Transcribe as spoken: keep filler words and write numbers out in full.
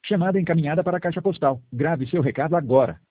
Chamada encaminhada para a caixa postal. Grave seu recado agora.